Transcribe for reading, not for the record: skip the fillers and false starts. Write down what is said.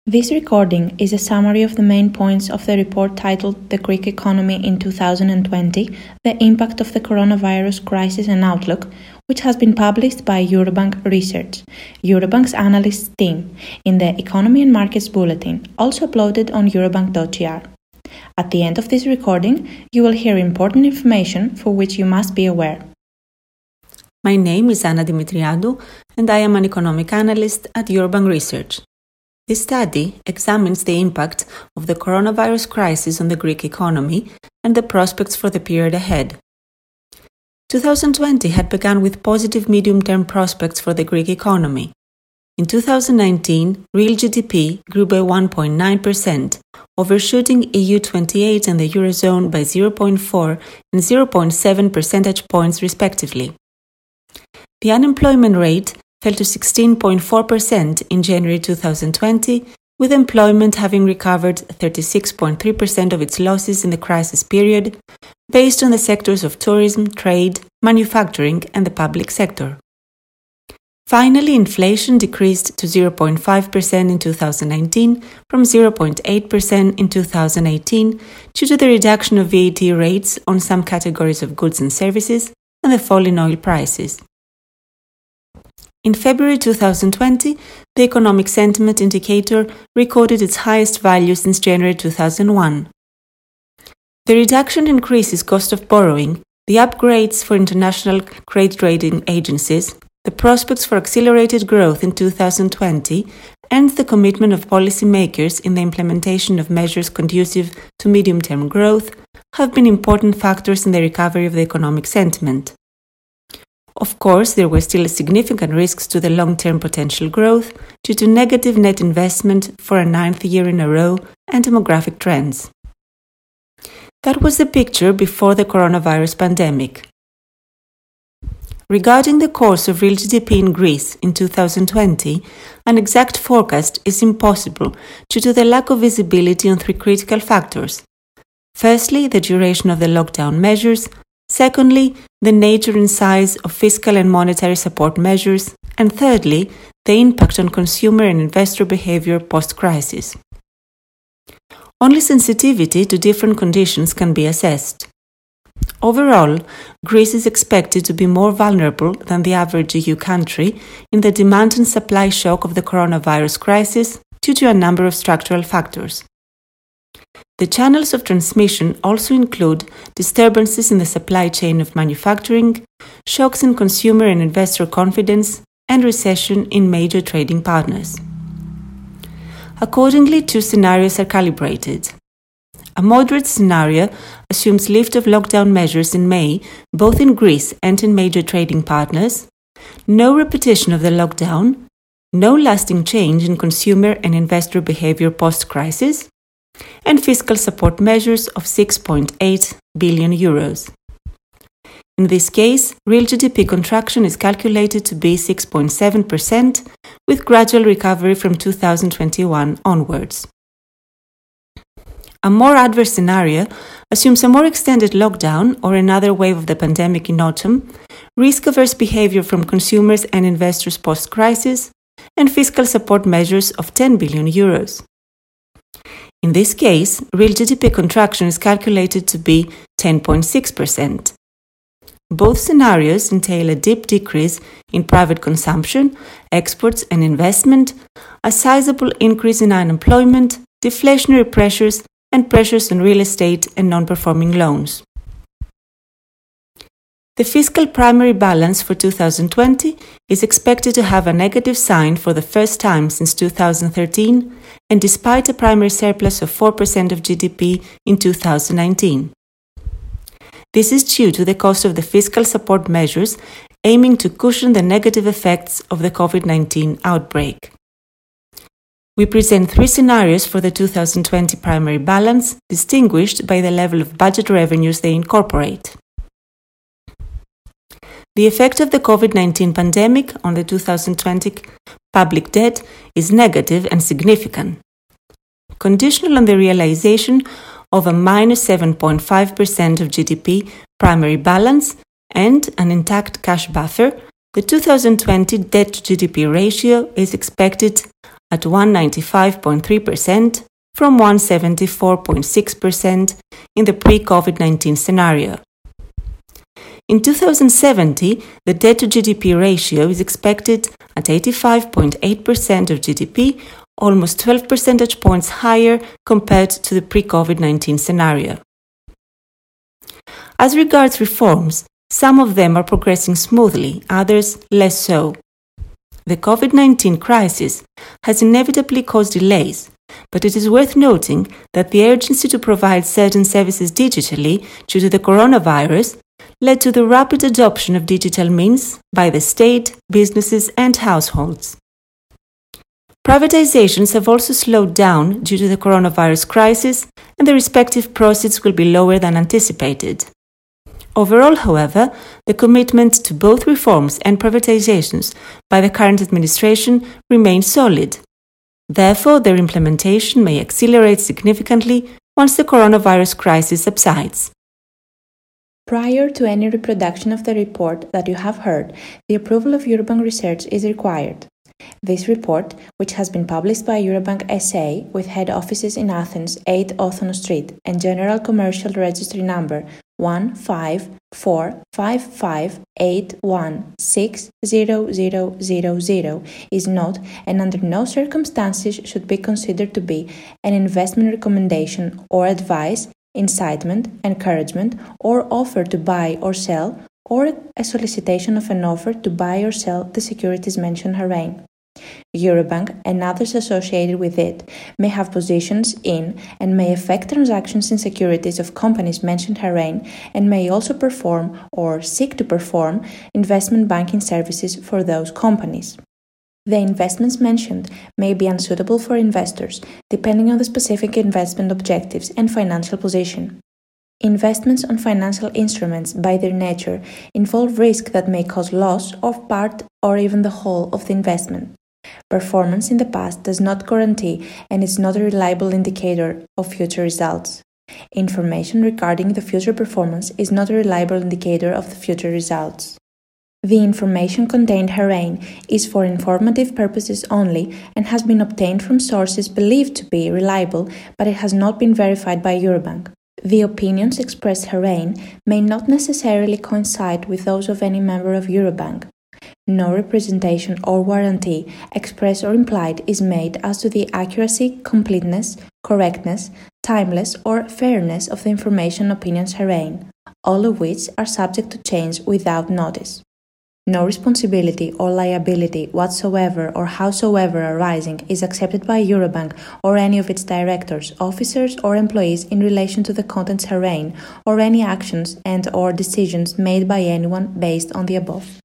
This recording is a summary of the main points of the report titled The Greek Economy in 2020, the Impact of the Coronavirus Crisis and Outlook, which has been published by Eurobank Research, Eurobank's analyst team, in the Economy and Markets Bulletin, also uploaded on eurobank.gr. At the end of this recording, you will hear important information for which you must be aware. My name is Anna Dimitriadou, and I am an economic analyst at Eurobank Research. This study examines the impact of the coronavirus crisis on the Greek economy and the prospects for the period ahead. 2020 had begun with positive medium-term prospects for the Greek economy. In 2019, real GDP grew by 1.9%, overshooting EU28 and the Eurozone by 0.4 and 0.7 percentage points respectively. The unemployment rate fell to 16.4% in January 2020, with employment having recovered 36.3% of its losses in the crisis period, based on the sectors of tourism, trade, manufacturing and the public sector. Finally, inflation decreased to 0.5% in 2019 from 0.8% in 2018 due to the reduction of VAT rates on some categories of goods and services and the fall in oil prices. In February 2020, the economic sentiment indicator recorded its highest value since January 2001. The reduction in Greece's cost of borrowing, the upgrades for international credit rating agencies, the prospects for accelerated growth in 2020, and the commitment of policymakers in the implementation of measures conducive to medium-term growth have been important factors in the recovery of the economic sentiment. Of course, there were still significant risks to the long-term potential growth due to negative net investment for a ninth year in a row and demographic trends. That was the picture before the coronavirus pandemic. Regarding the course of real GDP in Greece in 2020, an exact forecast is impossible due to the lack of visibility on three critical factors. Firstly, the duration of the lockdown measures. Secondly, the nature and size of fiscal and monetary support measures, and thirdly, the impact on consumer and investor behavior post-crisis. Only sensitivity to different conditions can be assessed. Overall, Greece is expected to be more vulnerable than the average EU country in the demand and supply shock of the coronavirus crisis due to a number of structural factors. The channels of transmission also include disturbances in the supply chain of manufacturing, shocks in consumer and investor confidence, and recession in major trading partners. Accordingly, two scenarios are calibrated. A moderate scenario assumes lift of lockdown measures in May, both in Greece and in major trading partners, no repetition of the lockdown, no lasting change in consumer and investor behavior post-crisis, and fiscal support measures of 6.8 billion euros. In this case, real GDP contraction is calculated to be 6.7%, with gradual recovery from 2021 onwards. A more adverse scenario assumes a more extended lockdown or another wave of the pandemic in autumn, risk-averse behavior from consumers and investors post-crisis, and fiscal support measures of 10 billion euros. In this case, real GDP contraction is calculated to be 10.6%. Both scenarios entail a deep decrease in private consumption, exports and investment, a sizable increase in unemployment, deflationary pressures, and pressures on real estate and non-performing loans. The fiscal primary balance for 2020 is expected to have a negative sign for the first time since 2013, and despite a primary surplus of 4% of GDP in 2019. This is due to the cost of the fiscal support measures aiming to cushion the negative effects of the COVID-19 outbreak. We present three scenarios for the 2020 primary balance, distinguished by the level of budget revenues they incorporate. The effect of the COVID-19 pandemic on the 2020 public debt is negative and significant. Conditional on the realization of a minus 7.5% of GDP primary balance and an intact cash buffer, the 2020 debt-to-GDP ratio is expected at 195.3% from 174.6% in the pre-COVID-19 scenario. In 2070, the debt-to-GDP ratio is expected at 85.8% of GDP, almost 12 percentage points higher compared to the pre-COVID-19 scenario. As regards reforms, some of them are progressing smoothly, others less so. The COVID-19 crisis has inevitably caused delays, but it is worth noting that the urgency to provide certain services digitally due to the coronavirus led to the rapid adoption of digital means by the state, businesses, and households. Privatizations have also slowed down due to the coronavirus crisis, and the respective proceeds will be lower than anticipated. Overall, however, the commitment to both reforms and privatizations by the current administration remains solid. Therefore, their implementation may accelerate significantly once the coronavirus crisis subsides. Prior to any reproduction of the report that you have heard, the approval of Eurobank Research is required. This report, which has been published by Eurobank SA with head offices in Athens, 8 Othon Street, and General Commercial Registry number 15455816000, is not, and under no circumstances should be considered to be, an investment recommendation or advice, incitement, encouragement, or offer to buy or sell, or a solicitation of an offer to buy or sell the securities mentioned herein. Eurobank and others associated with it may have positions in and may affect transactions in securities of companies mentioned herein, and may also perform or seek to perform investment banking services for those companies. The investments mentioned may be unsuitable for investors, depending on the specific investment objectives and financial position. Investments on financial instruments, by their nature, involve risk that may cause loss of part or even the whole of the investment. Performance in the past does not guarantee and is not a reliable indicator of future results. Information regarding the future performance is not a reliable indicator of the future results. The information contained herein is for informative purposes only and has been obtained from sources believed to be reliable, but it has not been verified by Eurobank. The opinions expressed herein may not necessarily coincide with those of any member of Eurobank. No representation or warranty, express or implied, is made as to the accuracy, completeness, correctness, timeless, or fairness of the information opinions herein, all of which are subject to change without notice. No responsibility or liability whatsoever or howsoever arising is accepted by Eurobank or any of its directors, officers, or employees in relation to the contents herein, or any actions and/or decisions made by anyone based on the above.